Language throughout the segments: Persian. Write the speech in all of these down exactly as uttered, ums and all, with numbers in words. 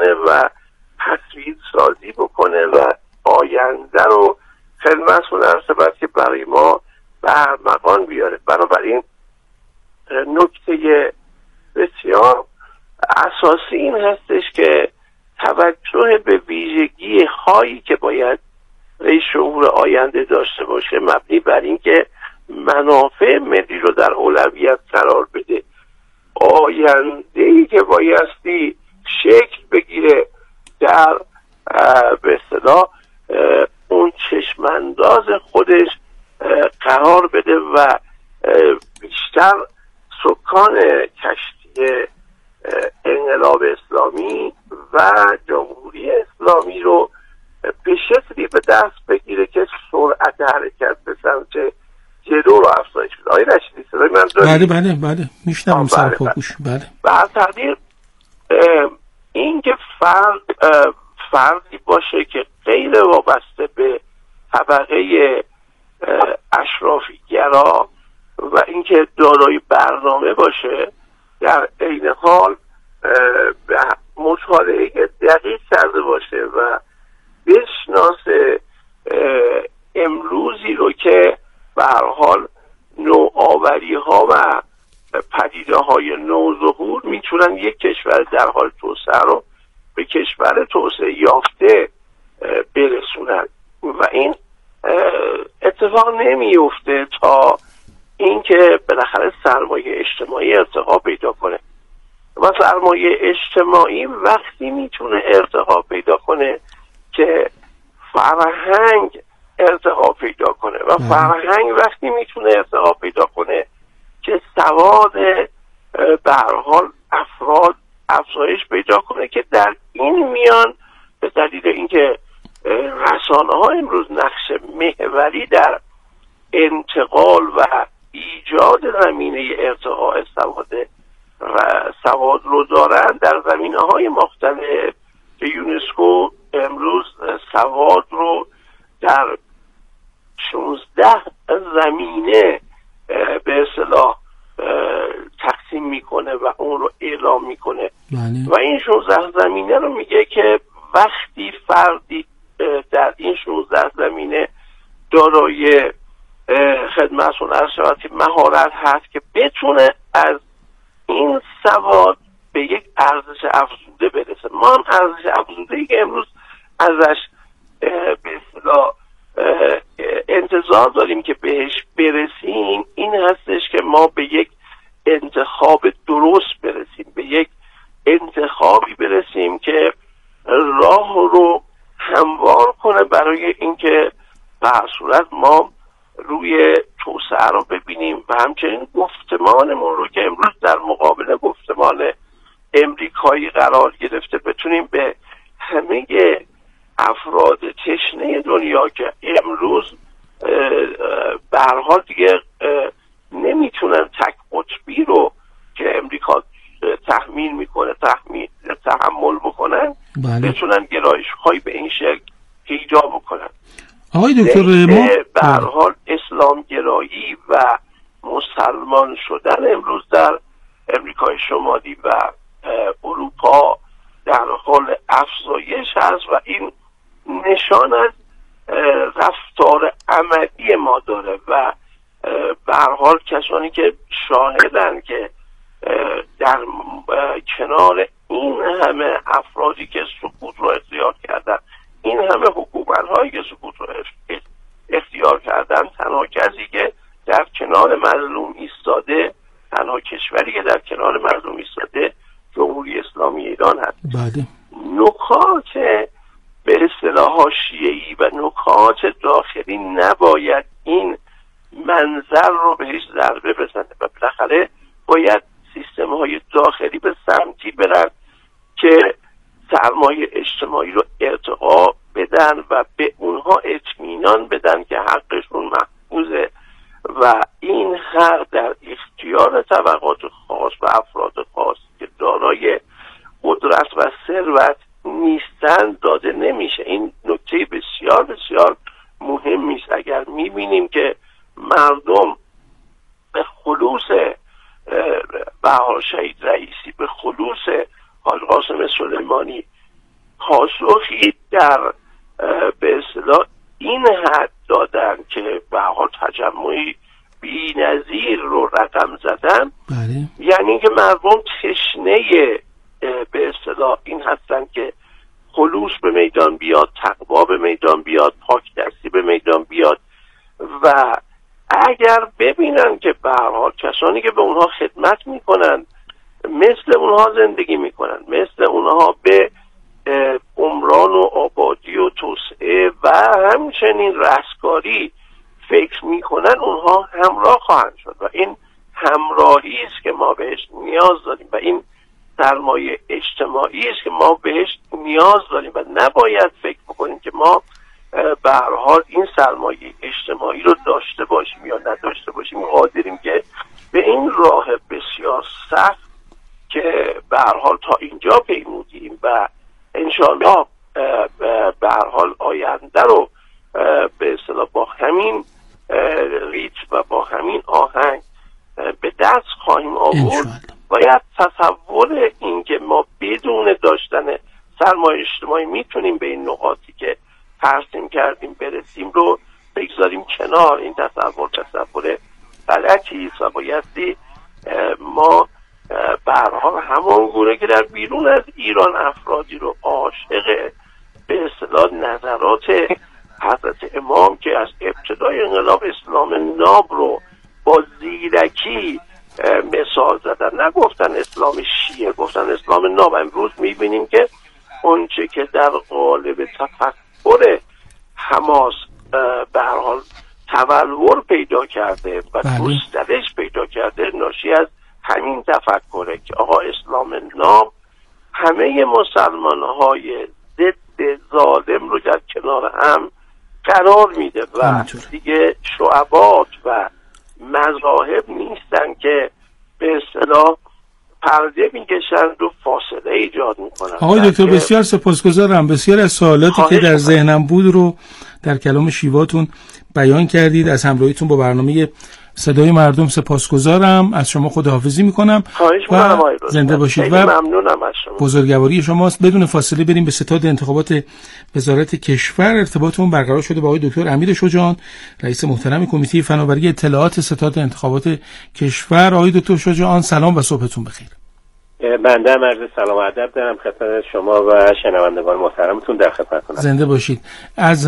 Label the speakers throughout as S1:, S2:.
S1: بکنه و تصویر سازی بکنه و آینده رو خدمتتون عرض شود که برای ما برمغان بیاره. بنابراین نکته بسیار اساسی این هستش که توجه به ویژگی هایی که باید رئیس جمهور آینده داشته باشه مبنی بر این که منافع ملی رو در اولویت قرار بده، آینده‌ای که بایستی شکل بگیره در به اصطلاح اون چشمانداز خودش قرار بده و بیشتر سکان کشتی انقلاب اسلامی و جمهوری اسلامی رو به شکلی به دست بگیره که سرعت حرکت به سمت جلو رو افزایش بده. آقای رشیدی صدای من دارید؟
S2: بله بله بله میشنوم سرخوش. بله
S1: به هر تقدیر این که فرد فردی باشه که غیر وابسته به طبقه اشرافی گرا و اینکه دارای برنامه باشه، در عین حال به مطالعه دقیق کرده باشه و بشناسه امروزی رو که به هر حال نوآوری ها و پدیده های نوظهور میتونن یک کشور در حال توسعه رو به کشور توسعه یافته برسونن و این اتفاق نمیفته تا اینکه بالاخره سرمایه اجتماعی ارتقا پیدا کنه و سرمایه اجتماعی وقتی میتونه ارتقا پیدا کنه که فرهنگ ارتقا پیدا کنه و فرهنگ وقتی میتونه ارتقا پیدا کنه که سواد به هر حال افراد افزایش پیدا کنه که در این میان به دلیل اینکه رسانه ها امروز نقش محوری در انتقال و ایجاد زمینه ارتقاء سواد و سواد رو دارن، در زمینه های مختلف که یونسکو امروز سواد رو در شانزده زمینه به اصطلاح تقسیم میکنه و اون رو اعلام میکنه و این شانزده زمینه رو میگه که وقتی فردی در این شانزده زمینه دارای خدمتتون عرض شود که مهارت هست که بتونه از این سواد به یک ارزش افزوده برسه. ما هم ارزش افزوده‌ای که امروز ازش به اصطلاح انتظار داریم که بهش برسیم این هستش که ما به یک انتخاب درست برسیم، به یک انتخابی برسیم که راه رو هموار کنه برای اینکه به هر صورت ما روی توسعه رو ببینیم و همچنین گفتمانمون رو که امروز در مقابل گفتمان امریکایی قرار گرفته بتونیم به همه افراد تشنه دنیا که امروز به هر حال دیگه نمیتونن تک قطبی رو که امریکا تحمیل میکنه تحمیل تحمل بکنن
S2: بله.
S1: بتونن گرایش های به این شکل ایجا بکنن.
S2: آقای دکتر ما
S1: به هر حال اسلام گرایی و مسلمان شدن امروز در امریکای شمالی و اروپا در حال افزایش هست و این نشان از رفتار عملی ما داره و به هر حال کسانی که شاهدن که در کنار این همه افرادی که سقوط رو اختیار کردن، این همه حکومت هایی که سقوط رو اختیار کردن، تنها کسی که در کنار مظلوم ایستاده، تنها کشوری که در کنار مظلوم ایستاده جمهوری اسلامی ایران هست.
S2: بله.
S1: نکات به اصطلاح حاشیه‌ای و نکات داخلی نباید این منظر رو بهش ضربه بزنه و بالاخره باید سیستم های داخلی به سمتی برن که سرمایه اجتماعی رو ارتقا بدن و به اونها اطمینان بدن که حقشون محفوظه و این حق در اختیار طبقات خاص و افراد خاص که دارای قدرت و ثروت نیستن داده نمیشه. این نکته بسیار بسیار مهمی است. اگر میبینیم که مردم به خلوص بهار شهید رئیسی، به خلوص حاج قاسم سلیمانی پاسخی در به اصطلاح این حد دادن که به حال تجمعی بی‌نظیر رو رقم زدن.
S2: بله.
S1: یعنی که مردم تشنه به اصطلاح این هستن که خلوص به میدان بیاد، تقوا به میدان بیاد، پاکدستی به میدان بیاد و اگر ببینن که به هر حال کسانی که به اونها خدمت میکنن مثل اونها زندگی میکنن، مثل اونها به عمران و آبادی و توسعه و همچنین رستگاری فکر میکنن، اونها همراه خواهند شد و این همراهی است که ما بهش نیاز داریم و این سرمایه اجتماعی است که ما بهش نیاز داریم و نباید فکر بکنیم که ما به هر حال این سرمایه اجتماعی رو داشته باشیم یا نداشته باشیم. قادریم که به این راه بسیار سخت که به هر حال تا اینجا پیمودیم و انشاءالله به هر حال آینده رو به اصطلاح با همین ریتم و با همین آهنگ به دست خواهیم آورد. باید تصور این که ما بدون داشتن سرمایه اجتماعی میتونیم به این نقاطی که ترسیم کردیم برسیم رو بگذاریم کنار. این تصور تصور غلطی است و بایستی ما به هر حال همان گونه که در بیرون از ایران افرادی رو عاشق به اصطلاح نظرات حضرت امام که از ابتدای انقلاب اسلام ناب رو با زیرکی مثال زدن، نگفتن اسلام شیعه، گفتن اسلام ناب. امروز میبینیم که اونچه که در قالب تفکر حماس به هر حال تبلور پیدا کرده و گسترش پیدا کرده ناشی از همین تفکره که آقا اسلام ناب همه مسلمان های ضد ظالم رو در کنار هم قرار میده و دیگه شعبات و مذاهب نیستن که به اصطلاح پرده میکشند و فاصله ایجاد میکنن.
S2: آقای دکتر بسیار سپاسگزارم. بسیار از سوالاتی که در ذهنم بود رو در کلام شیواتون بیان کردید. از همراهیتون با برنامه صدای مردم سپاسگزارم. از شما خداحافظی میکنم و زنده باشید و
S1: ممنونم از شما.
S2: بزرگواری شماست. بدون فاصله بریم به ستاد انتخابات وزارت کشور. ارتباطمون برقرار شده با آقای دکتر امیر شجاعان، رئیس محترم کمیته فناوری اطلاعات ستاد انتخابات کشور. آقای دکتر شجاعان سلام و صبحتون بخیر.
S3: بنده هم عرض سلام و ادب دارم خدمت شما و شنوندگان محترمتون، در خدمتتونم.
S2: زنده باشید. از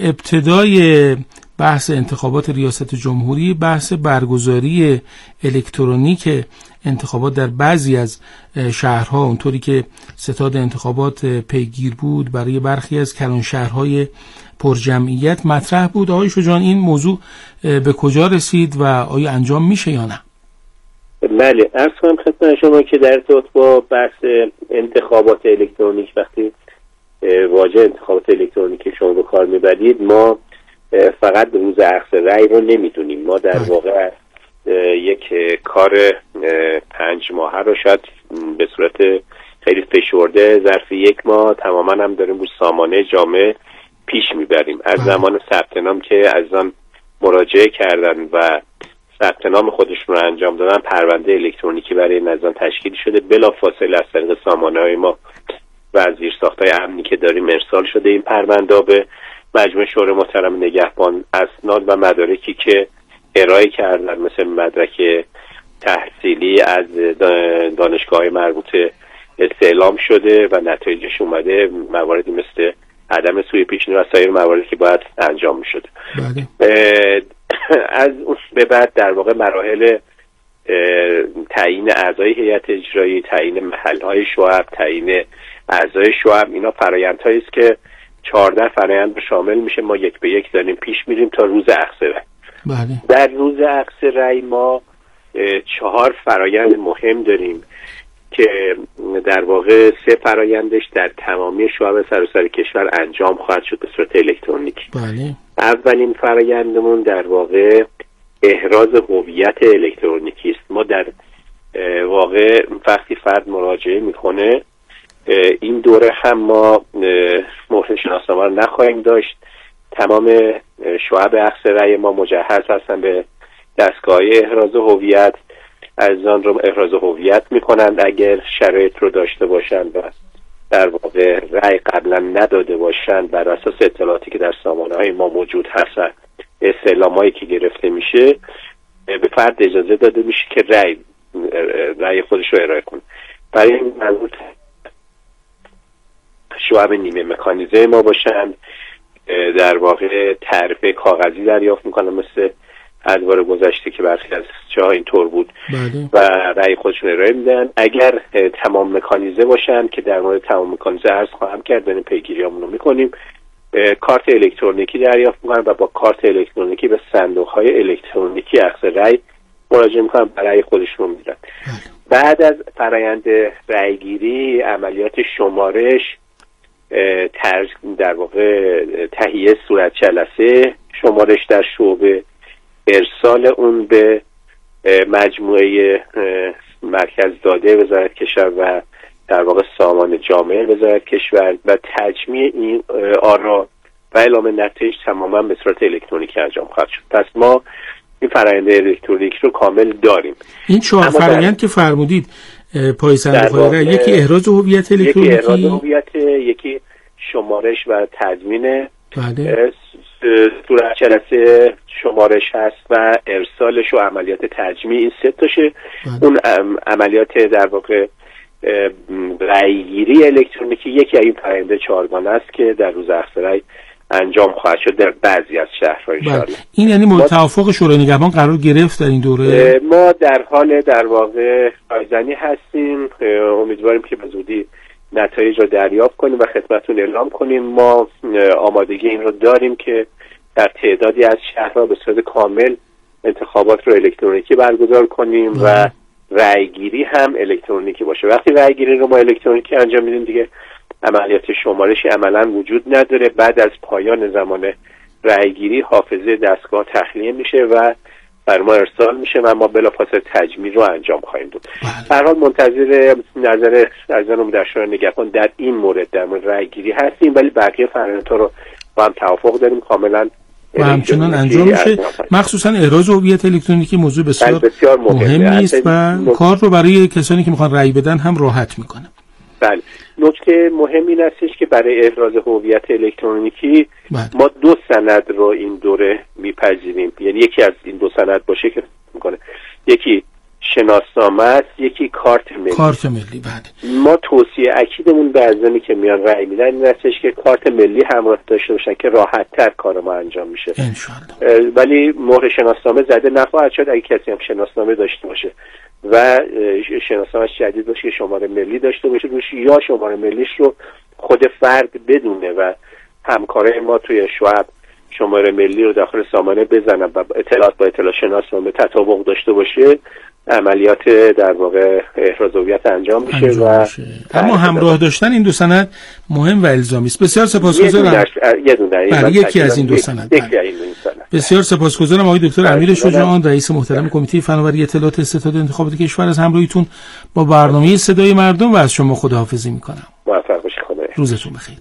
S2: ابتدای بحث انتخابات ریاست جمهوری، بحث برگزاری الکترونیک انتخابات در بعضی از شهرها اونطوری که ستاد انتخابات پیگیر بود برای برخی از کلان شهرهای پرجمعیت مطرح بود. آقای شجاعان این موضوع به کجا رسید و آیا انجام میشه یا نه؟
S3: بله، عرض کنم خدمت شما که در ارتباط با بحث انتخابات الکترونیک، وقتی واژه انتخابات الکترونیک شما به کار میبرید، ما فقط روز اخذ رأی رو نمیدونیم. ما در واقع یک کار پنج ماهه رو شاید به صورت خیلی فشرده ظرف یک ماه تماما هم داریم روی سامانه جامع پیش میبریم. از زمان ثبت نام که عزیزان مراجعه کردن و ثبت نام خودشون رو انجام دادن، پرونده الکترونیکی برای این عزیزان تشکیل شده. بلا فاصله از طریق سامانه‌های ما و زیرساخت‌های امنی که داریم ارسال شده این پرونده به مجموعه شورای محترم نگهبان. اسناد و مدارکی که ارائه کردن مثل مدرک تحصیلی از دانشگاه‌های مربوطه استعلام شده و نتایجش اومده، مواردی مثل عدم سوء پیش‌بینی و سایر مواردی که باید انجام می‌شد. از اون به بعد در واقع مراحل تعیین اعضای هیئت اجرایی، تعیین محل‌های شعب، تعیین اعضای شعب، اینا فرآیندهایی است که چهارده فرآیند شامل میشه. ما یک به یک داریم پیش میریم تا روز اخذ رأی.
S2: بله.
S3: در روز اخذ رأی ما چهار فرآیند مهم داریم که در واقع سه فرآیندش در تمامی شعب سراسر کشور انجام خواهد شد به صورت الکترونیک.
S2: بله.
S3: اولین فرآیندمون در واقع احراز هویت الکترونیکی است. ما در واقع وقتی فرد مراجعه میکنه این دوره هم ما مهر شناسنامه رو نخواهیم داشت. تمام شعب اخذ رأی ما مجهز هستن به دستگاه احراز هویت. از آن رو احراز هویت میکنند اگر شرایط رو داشته باشند و در واقع رأی قبلا نداده باشند، بر اساس اطلاعاتی که در سامانه های ما موجود هست، استعلامایی که گرفته میشه، به فرد اجازه داده میشه که رأی رأی خودش رو ارائه کنه. برای این منظور شعب نیمه مکانیزه ما باشند، در واقع تعرفه کاغذی دریافت میکنن مثل ادوار گذشته که برخی از جاها اینطور بود
S2: بله.
S3: و رأی خودشون ارائه میدن. اگر تمام مکانیزه باشن که در مورد تمام مکانیزه عرض خواهم کرد، بریم پیگیریامون رو میکنیم، کارت الکترونیکی دریافت میکنن و با کارت الکترونیکی به صندوق های الکترونیکی اخذ رأی مراجعه میکنن، برای خودشون میدن. بعد از فرآیند رأی گیری، عملیات شمارش، در واقع تهیه صورت جلسه، شمارش در شعبه، ارسال اون به مجموعه مرکز داده وزارت کشور و در واقع سامان جامعه وزارت کشور و تجمیع این آرا و اعلام نتایج تماما به صورت الکترونیکی انجام خواهد شد. پس ما این فرآیند الکترونیکی رو کامل داریم.
S2: این چهار فرآیند که فرمودید پای صندوق یکی احراز هویت الکترونیکی،
S3: یکی احراز هویت، یکی شمارش و تضمین
S2: بله.
S3: صورت جلسه، شمارش هست و ارسالش و عملیات تجمیع، این سه تاشه. اون عملیات در واقع رأیگیری الکترونیکی یکی این فرآیند چهارگانه است که در روز اخذ رأی انجام خواهد شد در بعضی از شهرها ان شاءالله.
S2: این یعنی مورد توافق شورای نگهبان قرار گرفت در این دوره؟
S3: ما در حال در واقع رایزنی هستیم، امیدواریم که به زودی نتایج رو دریافت کنیم و خدمتتون اعلام کنیم. ما آمادگی این رو داریم که در تعدادی از شهرها به صورت کامل انتخابات رو الکترونیکی برگزار کنیم و رأیگیری هم الکترونیکی باشه. وقتی رأیگیری رو ما الکترونیکی انجام میدیم دیگه عملیات شمارشی عملا وجود نداره. بعد از پایان زمان رأیگیری حافظه دستگاه تخلیه میشه و بر ما ارسال میشه و ما بلافاصله تجمیع رو انجام خواهیم داد. به هر حال منتظر نظر عزیزانم در شورای نگهبان در این مورد در مورد رأیگیری هستیم، ولی بقیه فرآیندها رو با هم توافق داریم کاملا
S2: و همچنان انجام میشه. مخصوصا احراز هویت الکترونیکی موضوع بسیار, بسیار مهمی است و کار رو برای کسانی که میخوان رأی بدن هم راحت میکنه.
S3: بله. نکته مهم این هستش که برای احراز هویت الکترونیکی بله. ما دو سند رو این دوره میپذیریم، یعنی یکی از این دو سند باشه که میکنه، یکی شناسنامه است، یکی کارت ملی.
S2: کارت ملی بله.
S3: ما توصیه اکیدمون به عزیزانی که میان رأی میدن این هستش که کارت ملی همراه داشته باشن که راحت تر کار ما انجام میشه.
S2: انشالله.
S3: ولی مهر شناسنامه زده نخواهد شد اگه کسی هم شناسنامه داشته باشه و شناسنامه‌اش جدید باشه، شماره ملی داشته باشه روش، یا شماره ملیش رو خود فرد بدونه و همکارای ما توی شعب شماره ملی رو داخل سامانه بزنن و اطلاعات با اطلاع شناسنامه تطابق داشته باشه، عملیات در واقع احراز هویت انجام میشه.
S2: و میشه. اما همراه داشتن این دو سند مهم و الزامی است. بسیار سپاسگزارم.
S3: یه دونه
S2: بله یکی از این دو سند. بسیار سپاسگزارم آقای دکتر امیر شجاعان، رئیس محترم کمیته فناوری اطلاعات ستاد انتخابات کشور، از همراهیتون با برنامه صدای مردم و از شما خداحافظی میکنم.
S3: موفق باشید. خدا
S2: روزتون بخیر.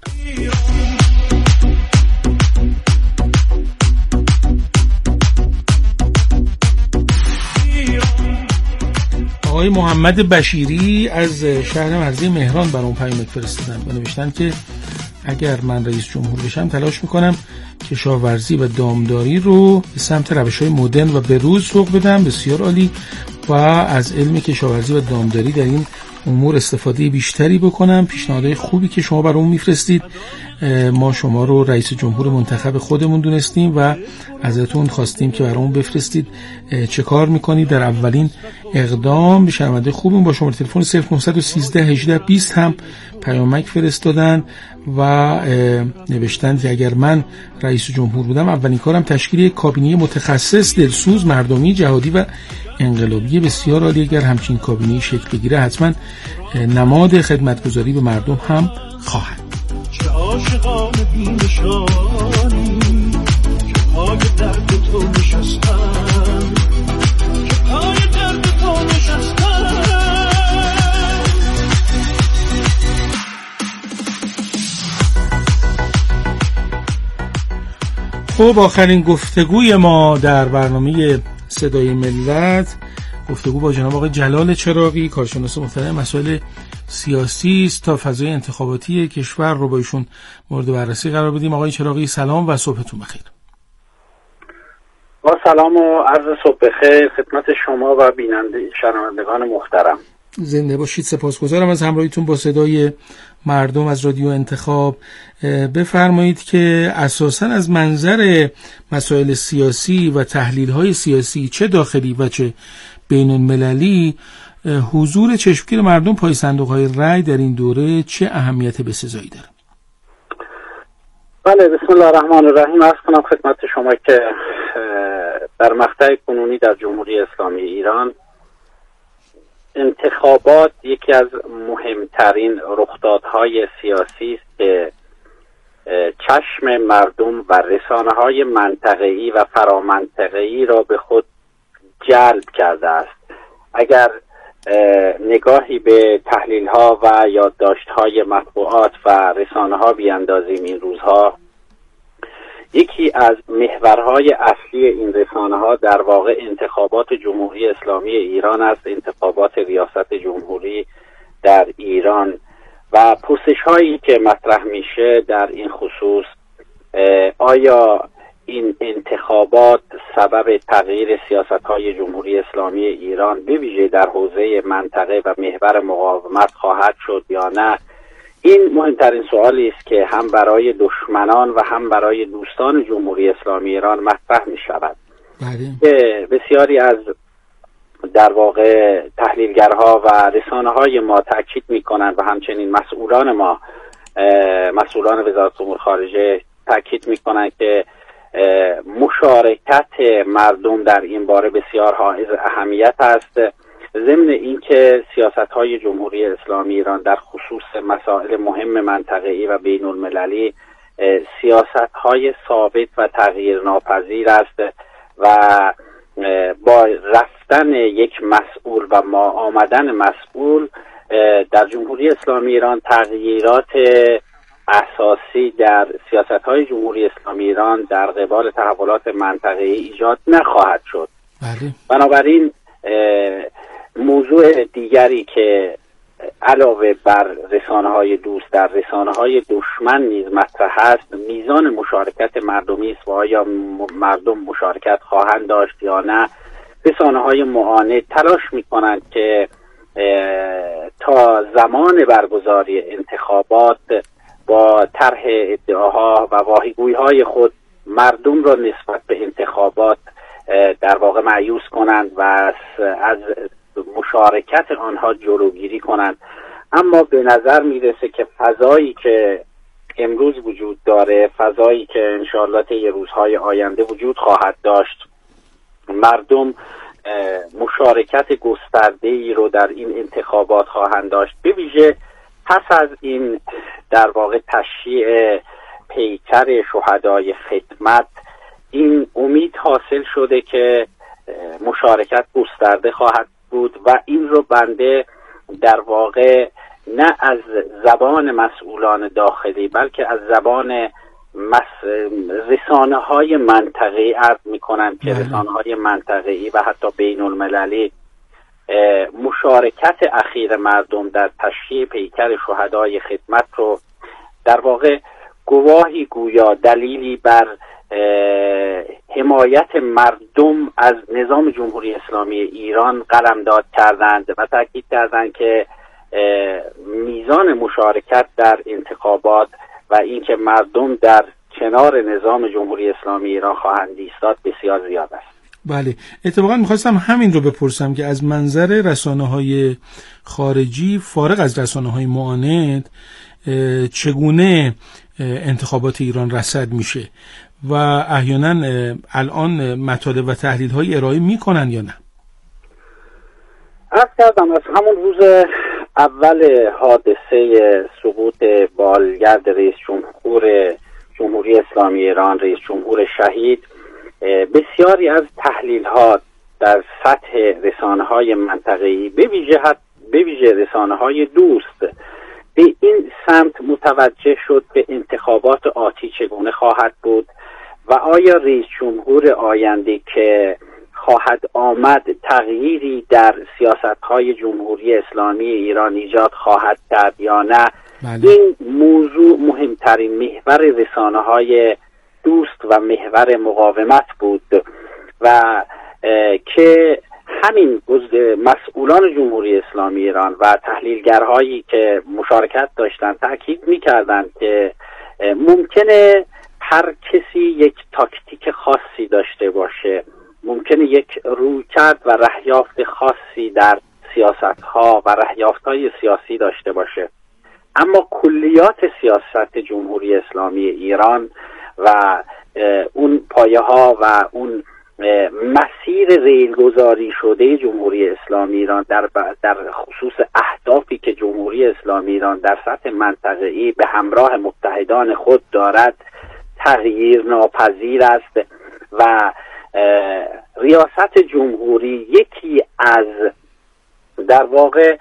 S2: آقای محمد بشیری از شهر مرزی مهران برام پیام فرستادن و نوشتن که اگر من رئیس جمهور بشم تلاش میکنم کشاورزی و دامداری رو به سمت روش‌های مدرن و بروز سوق بدم. بسیار عالی. و از علم کشاورزی و دامداری در این امور استفاده بیشتری بکنم. پیشنهادهای خوبی که شما برامون میفرستید. ما شما رو رئیس جمهور منتخب خودمون دونستیم و ازتون خواستیم که برامون بفرستید چه کار میکنید در اولین اقدام. شنونده خوبیم با شماره تلفن صفر نه یک سه یک هشت بیست هم پیامک فرستادن و نوشتن که اگر من رئیس جمهور بودم اولین کارم تشکیل یک کابینه متخصص دلسوز مردمی جهادی و انقلابی. بسیار عالی. اگر همچین کابینه‌ای شکل بگیره حتما نماد خدمتگزاری به مردم هم خواهد.
S4: چه عاشقان بی‌نشانی که پای درد تو نشستن، که پای درد تو نشستن.
S2: خب آخرین گفتگوی ما در برنامه صدای ملت، گفتگو با جناب آقای جلال چراغی، کارشناس محترم مسائل سیاسی است تا فضای انتخاباتی کشور رو با ایشون مورد بررسی قرار بدیم. آقای چراغی سلام و صبحتون بخیر.
S5: با سلام و عرض صبح بخیر خدمت شما و بیننده شنوندگان محترم.
S2: زنده باشید. سپاسگزارم از همراهیتون با صدای مردم از رادیو انتخاب. بفرمایید که اساساً از منظر مسائل سیاسی و تحلیل‌های سیاسی چه داخلی و چه بین‌المللی حضور چشمگیر مردم پای صندوق‌های رای در این دوره چه اهمیت بسزایی داره؟
S5: بله، بسم الله الرحمن الرحیم. عرض کنم خدمت شما که در مقطع کنونی در جمهوری اسلامی ایران انتخابات یکی از مهمترین رخدادهای سیاسی است که چشم مردم و رسانه‌های منطقه‌ای و فرامنطقه‌ای را به خود جلب کرده است. اگر نگاهی به تحلیل‌ها و یادداشت‌های مطبوعات و رسانه‌ها بیاندازیم این روزها، یکی از محورهای اصلی این رسانه‌ها در واقع انتخابات جمهوری اسلامی ایران است، انتخابات ریاست جمهوری در ایران و پرسش‌هایی که مطرح میشه در این خصوص. آیا این انتخابات سبب تغییر سیاست‌های جمهوری اسلامی ایران به ویژه در حوزه منطقه و محور مقاومت خواهد شد یا نه؟ این مهمترین سوالی است که هم برای دشمنان و هم برای دوستان جمهوری اسلامی ایران مطرح می شود. که بسیاری از در واقع تحلیلگرها و رسانه های ما تاکید می کنند و همچنین مسئولان ما، مسئولان وزارت امور خارجه تاکید می کنند که مشارکت مردم در این باره بسیار حائز اهمیت است، ضمن اینکه سیاست‌های جمهوری اسلامی ایران در خصوص مسائل مهم منطقه‌ای و بین‌المللی سیاست‌های ثابت و تغییرناپذیر است و با رفتن یک مسئول و ما آمدن مسئول در جمهوری اسلامی ایران تغییرات اساسی در سیاست‌های جمهوری اسلامی ایران در قبال تحولات منطقه‌ای ایجاد نخواهد شد.
S2: بله.
S5: بنابراین موضوع دیگری که علاوه بر رسانه‌های دوست در رسانه‌های دشمن نیز مطرح است میزان مشارکت مردمی است و آیا مردم مشارکت خواهند داشت یا نه. رسانه‌های معاند تلاش می‌کنند که تا زمان برگزاری انتخابات با طرح ادعاها و واهیگویی‌های خود مردم را نسبت به انتخابات در واقع مایوس کنند و از مشارکت آنها جلوگیری کنند. اما به نظر میرسه که فضایی که امروز وجود داره، فضایی که انشاءالله طی روزهای آینده وجود خواهد داشت، مردم مشارکت گسترده‌ای رو در این انتخابات خواهند داشت. به ویژه پس از این در واقع تشییع پیکر شهدای خدمت این امید حاصل شده که مشارکت گسترده خواهد بود و این رو بنده در واقع نه از زبان مسئولان داخلی بلکه از زبان مس... رسانه های منطقه‌ای عرض می‌کنم که رسانه های منطقه‌ای و حتی بین المللی مشارکت اخیر مردم در تشییع پیکر شهدای خدمت رو در واقع گواهی گویا دلیلی بر حمایت مردم از نظام جمهوری اسلامی ایران قلمداد کردند و تاکید کردند که میزان مشارکت در انتخابات و اینکه مردم در کنار نظام جمهوری اسلامی ایران خواهند ایستاد بسیار زیاد است.
S2: بله، اتفاقا میخواستم همین رو بپرسم که از منظر رسانه‌های خارجی فارغ از رسانه‌های معاند چگونه انتخابات ایران رصد میشه و احیانا الان مطالب و تحلیل‌های ارائه میکنن یا نه؟
S5: عرض کردم از همون روز اول حادثه سقوط بالگرد رئیس جمهور جمهوری اسلامی ایران، رئیس جمهور شهید، بسیاری از تحلیل‌ها در سطح رسانه‌های منطقه‌ای به ویژه به ویژه رسانه‌های دوست به این سمت متوجه شد که انتخابات آتی چگونه خواهد بود و آیا رئیس جمهور آینده که خواهد آمد تغییری در سیاست‌های جمهوری اسلامی ایران ایجاد خواهد کرد یا نه. بله. این موضوع مهمترین محور رسانه‌های دوست و محور مقاومت بود و که همین مسئولان جمهوری اسلامی ایران و تحلیلگرهایی که مشارکت داشتند تأکید می‌کردند که ممکنه هر کسی یک تاکتیک خاصی داشته باشه، ممکنه یک رویکرد و رهیافت خاصی در سیاست‌ها و رهیافت‌های سیاسی داشته باشه، اما کلیات سیاست جمهوری اسلامی ایران و اون پایه‌ها و اون مسیر ریلگذاری شده جمهوری اسلامی ایران در در خصوص اهدافی که جمهوری اسلامی ایران در سطح منطقه‌ای به همراه متحدان خود دارد تغییر ناپذیر است و ریاست جمهوری یکی از در واقع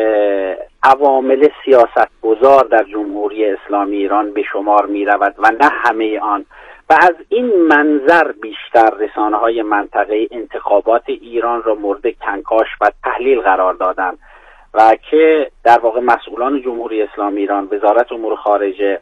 S5: عوامل سیاستگزار در جمهوری اسلامی ایران به شمار می رود و نه همه آن. و از این منظر بیشتر رسانه‌های منطقه‌ای انتخابات ایران را مورد کنکاش و تحلیل قرار دادند و که در واقع مسئولان جمهوری اسلامی ایران، وزارت امور خارجه،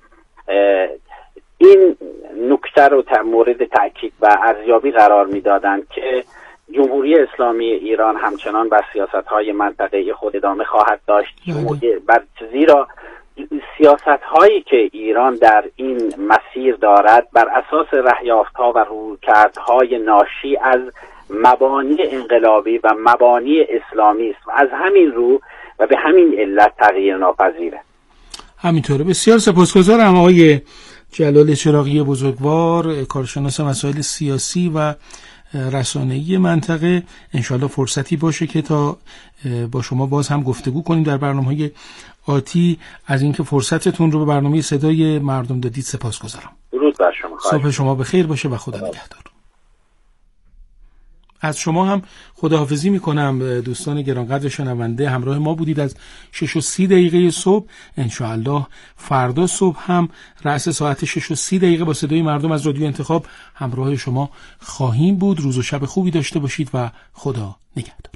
S5: این نکته رو مورد تاکید و ارزیابی قرار میدادند که جمهوری اسلامی ایران همچنان بر سیاست‌های منطقه‌ای خود ادامه خواهد داشت، بر زیرا سیاست‌هایی که ایران در این مسیر دارد بر اساس رهیافت‌ها و رویکردهای ناشی از مبانی انقلابی و مبانی اسلامی است و از همین رو و به همین علت تغییر ناپذیره.
S2: همینطوره. بسیار سپاسگزارم آقای جلال چراغی بزرگوار، کارشناس مسائل سیاسی و رسانه‌ای منطقه. انشالله فرصتی باشه که تا با شما باز هم گفتگو کنیم در برنامه‌های آتی. از اینکه فرصتتون رو به برنامه صدای مردم دادید سپاسگزارم.
S5: درود بر شما.
S2: صبح شما بخیر باشه و خدا نگهدار. از شما هم خداحافظی میکنم دوستان گرانقدر شنونده. همراه ما بودید از شش و سی دقیقه صبح. انشاءالله فردا صبح هم رأس ساعت شش و سی دقیقه با صدای مردم از رادیو انتخاب همراه شما خواهیم بود. روز و شب خوبی داشته باشید و خدا نگهدار.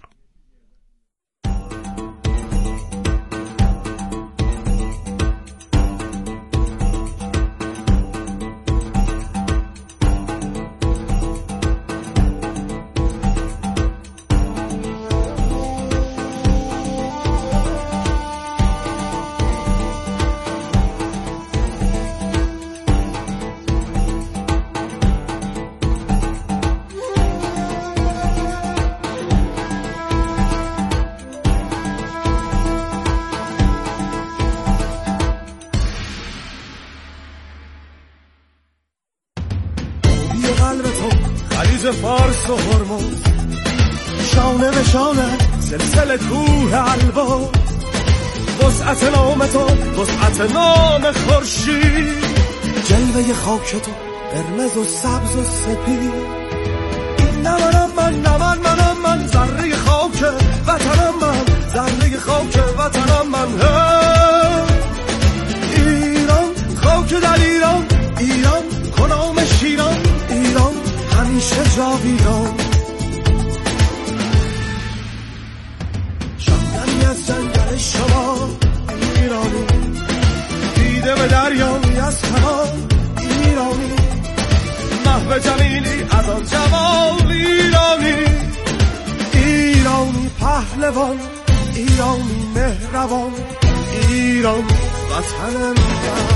S4: فارس و هرمز شانه به شانه سلسله کوه البرز وسعت نام تو وسعت نام خورشید جلوه خاک تو قرمز و سبز و سپید این نمانم من نمان منم من ذره خاک وطنم من ذره خاک وطنم من ایران خاک در ایران ایران کنام شیران ایران همیشه جاویدان شاندنی از جنگل شما ایرانی دیده به دریایی از کنار ایرانی محو جمیلی از آن جمال ایرانی ایرانی پهلوان ایرانی مهربان ایران وطن من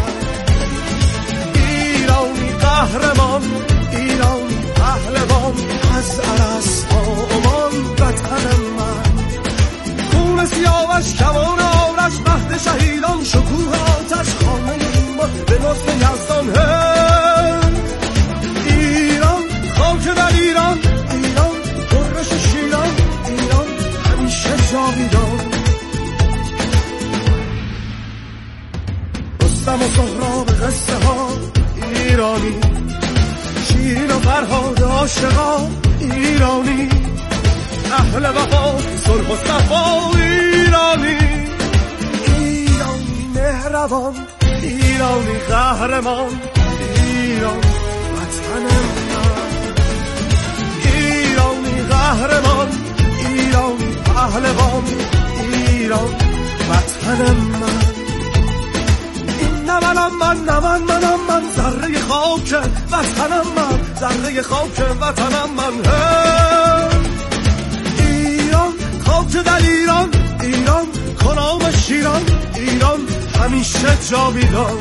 S4: ایرانی قهرمان ایرانی پهلوان از الست تا عمان وطن من خون سیاوش کمان آرش مهد شهیدان شکوه آتش خانه ایمان به نصف یزدان ایران خاک در ایران ایران درش شیران ایران همیشه جاویدان رستم و سهراب قصه ها ایرانی شیرین و فرهاد عاشقا ایرانی اهل وفا صلح و صفا ایرانی ایرانی مهربان ایرانی قهرمان ایران وطن من ایرانی قهرمان قهرمان ایران، پهلوان ایران، وطن من. این نه منم من، نه من منم من، ذره خاک وطنم من، ذره خاک وطنم من. ایران خاک در ایران، ایران کنام شیران، ایران همیشه جاویدان.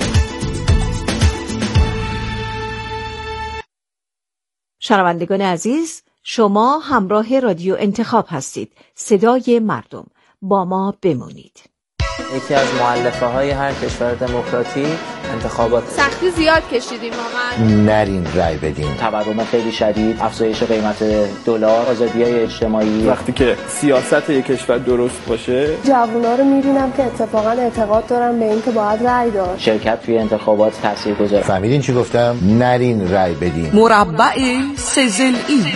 S6: شنوندگان عزیز، شما همراه رادیو انتخاب هستید، صدای مردم. با ما بمونید.
S7: یکی از مؤلفه های هر کشور دموکراتی انتخابات.
S8: سختی زیاد کشیدیم واقعا.
S9: نرین رای بدین.
S7: تورم خیلی شدید، افزایش قیمت دلار، آزادی‌های اجتماعی.
S10: وقتی که سیاست یک کشور درست باشه،
S11: جوونا رو می‌بینم که اتفاقا اعتقاد دارن به این که باید رای داد.
S7: شرکت توی انتخابات تاثیرگذاره.
S9: فهمیدین چی گفتم؟ نرین رای بدین.
S12: مربع سه‌ضلعی.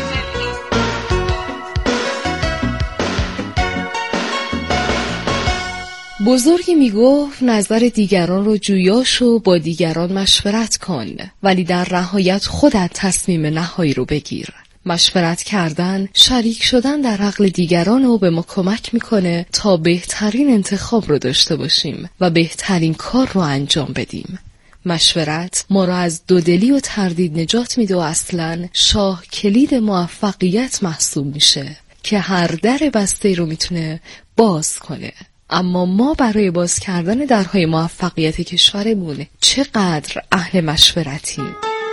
S13: بزرگی میگفت نظر دیگران رو جویاش و با دیگران مشورت کن، ولی در نهایت خودت تصمیم نهایی رو بگیر. مشورت کردن، شریک شدن در عقل دیگران رو به ما کمک میکنه تا بهترین انتخاب رو داشته باشیم و بهترین کار رو انجام بدیم. مشورت ما رو از دودلی و تردید نجات میده و اصلاً شاه کلید موفقیت محسوب میشه که هر در بسته رو میتونه باز کنه. اما ما برای باز کردن درهای موفقیت کشورمون چقدر اهل مشورتیم؟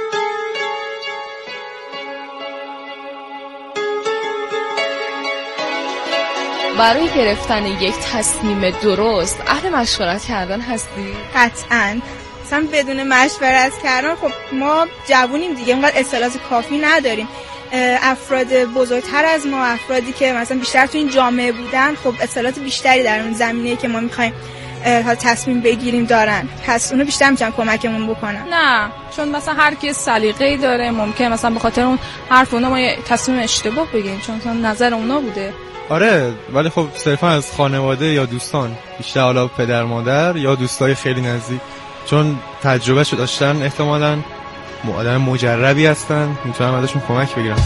S13: برای گرفتن یک تصمیم درست اهل مشورت کردن هستی؟
S8: قطعاً. مثلا بدون مشورت کردن خب ما جوونیم دیگه، اونقدر اطلاعات کافی نداریم. افراد بزرگتر از ما، افرادی که مثلا بیشتر تو این جامعه بودن، خب اطلاعات بیشتری در اون زمینه‌ای که ما می‌خوایم تصمیم بگیریم دارن، پس اونو بیشتر میتونن کمکمون بکنن.
S14: نه، چون مثلا هر کی سلیقه‌ای داره، ممکنه مثلا به خاطر اون حرف اونا ما یه تصمیم اشتباه بگیریم چون مثلا نظر اونا بوده.
S15: آره، ولی خب صرفا از خانواده یا دوستان، بیشتر حالا پدر مادر یا دوستای خیلی نزدیک، چون تجربهشو داشتن، احتمالاً آدم مجربی هستن، میتونم ازشون کمک بگیرم.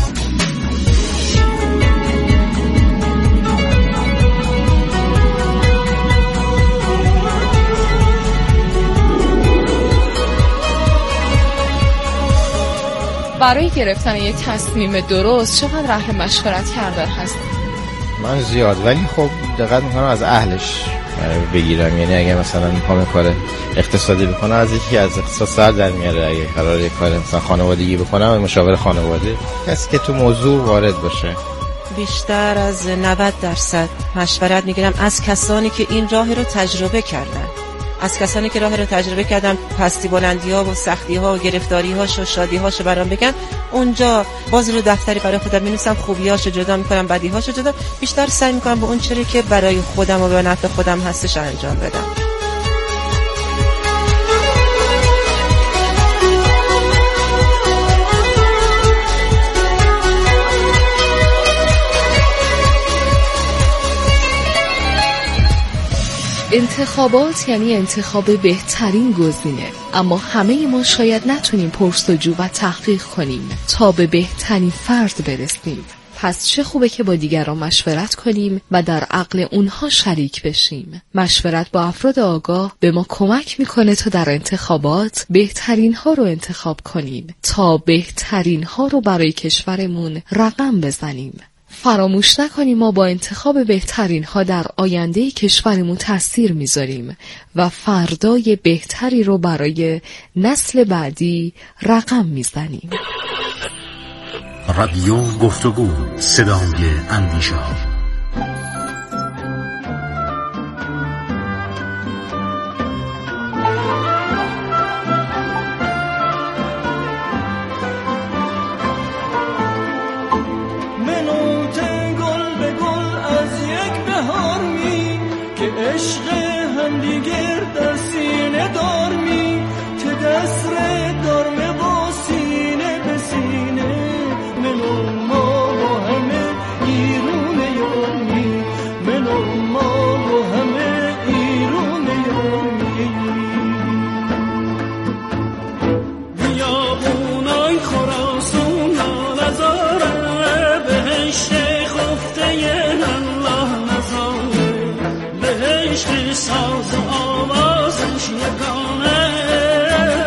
S13: برای گرفتن یک تصمیم درست چقدر اهل مشورت کردن هست؟
S9: من زیاد، ولی خب دقت میکنم از اهلش بگیرم. یعنی اگه مثلا میخوام کار اقتصادی بکنم از یکی از اقتصاد سر در میاره. اگه قراره یک کار مثلا خانوادگی بکنم مشاور خانواده، کسی که تو موضوع وارد باشه.
S16: بیشتر از نود درصد مشورت میگیرم از کسانی که این راه رو تجربه کردن، از کسانی که راه رو تجربه کردن، پستی بلندی ها و سختی ها و گرفتاری هاش و شادی هاشو برام بگن. اونجا باز رو دفتری برای خودم می‌نویسم، خوبیاشو جدا می‌کنم، بدیهاشو جدا. بیشتر سعی می‌کنم به اون چیزی که برای خودم و به نفع خودم هستش انجام بدم.
S13: انتخابات یعنی انتخاب بهترین گزینه، اما همه ما شاید نتونیم پرس‌وجو و تحقیق کنیم تا به بهترین فرد برسیم. پس چه خوبه که با دیگران مشورت کنیم و در عقل اونها شریک بشیم. مشورت با افراد آگاه به ما کمک میکنه تا در انتخابات بهترین ها رو انتخاب کنیم، تا بهترین ها رو برای کشورمون رقم بزنیم. فراموش نکنیم ما با انتخاب بهترین ها در آینده کشورمون تأثیر میذاریم و فردای بهتری رو برای نسل بعدی رقم میزنیم.
S17: رادیو گفتگو، صدای اندیشه.